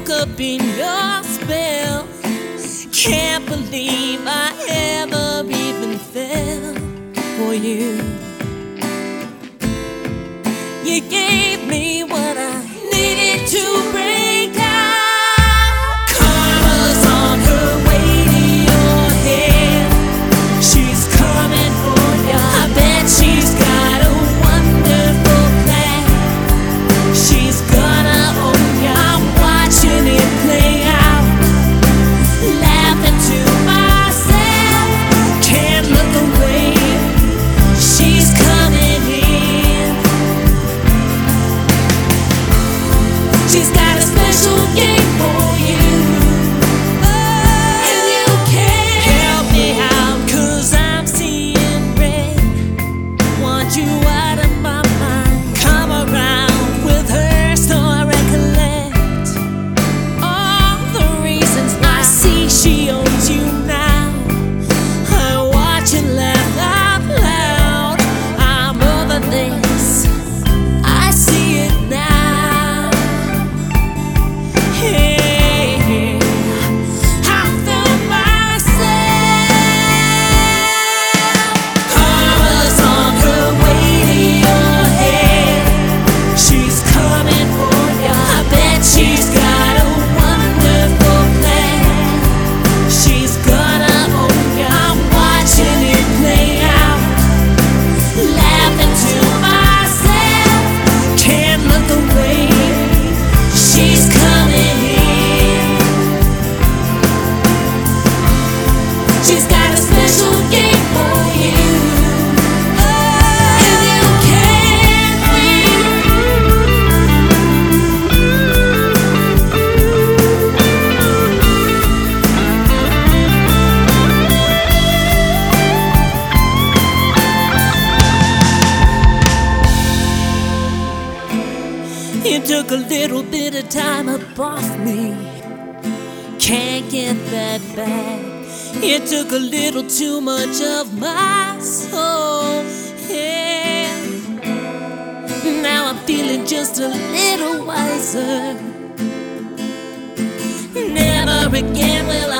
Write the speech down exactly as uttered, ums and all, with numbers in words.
woke up in your spell. Can't believe I ever even fell for you. You gave me what I needed to break out. Karma's on her way to your head. She's coming for you. I bet she's got a wonderful plan. She's gonna own you. I'm watching it play out, laughing to myself, can't look away. She's coming in. She's got a special game for you. And you can't help me out, 'cause I'm seeing red. Want you out of my mind. Come around with her so I recollect all the reasons I see she owns you now. I watch and laugh out loud. I'm over this, I see it now. Hey, I found myself. Karma's on her way to your head. She's coming for you. I bet she's got a wonderful plan. She's gonna own you. I'm watching it play out, laughing to myself, can't look away. She's coming in. She's got a special game for you. And you can't win. It took a little bit of time up off me. Can't get that back. It took a little too much of my soul. Yeah. Now I'm feeling just a little wiser. Never again will